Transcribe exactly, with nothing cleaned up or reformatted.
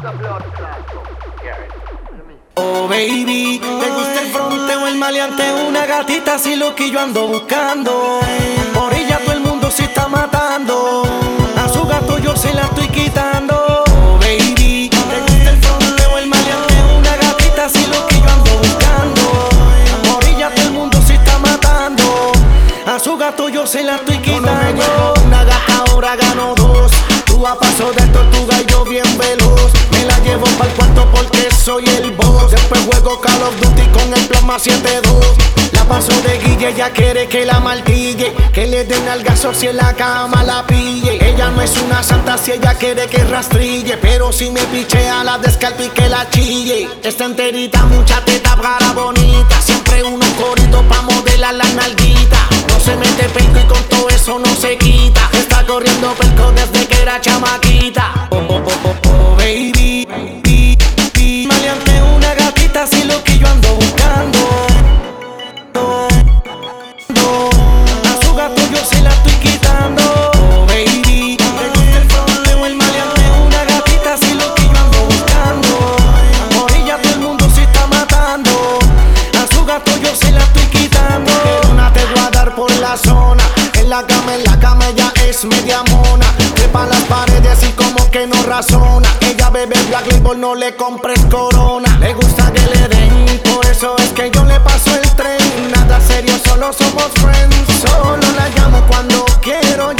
Oh baby, ¿te gusta el fronteo, el maleante? Una gatita así lo que yo ando buscando. Por ella todo el mundo se está matando. A su gato yo se la estoy quitando. Oh baby, ¿te gusta el fronteo, el maleante? Una gatita así lo que yo ando buscando. Por ella todo el mundo se está matando. A su gato yo se la estoy quitando. No, no me llevo una gata, ahora gano dos. Tú a paso de tortuga y yo bien veloz. Me la llevo pa'l cuarto porque soy el boss. Después juego Call of Duty con el plasma siete dos. La paso de guille, ella quiere que la martille, que le den algazo si en la cama la pille. Ella no es una santa si ella quiere que rastrille, pero si me pichea la descalpe y que la chille. Está enterita, mucha teta, cara bonita. Siempre unos coritos pa' modelar la nalguita. No se mete pelco y con todo eso no se quita. Está corriendo pelco desde que era chamaquita. Oh, oh, oh, oh, oh baby, baby, baby. Maleante una gatita así lo que yo ando buscando. No, no. A su gato yo se la estoy quitando. Oh baby, me gusta el fronteo, el maleante una gatita así lo que yo ando buscando. Por ella todo el mundo se está matando. A su gato yo se la estoy quitando. Una te voy a dar por la zona. En la cama, en la cama ella es media mona. Trepa las paredes y como que no razona. Ella bebe Black Label, no le compres Corona. Le gusta que le den, por eso es que yo le paso el tren. Nada serio, solo somos friends. Solo la llamo cuando quiero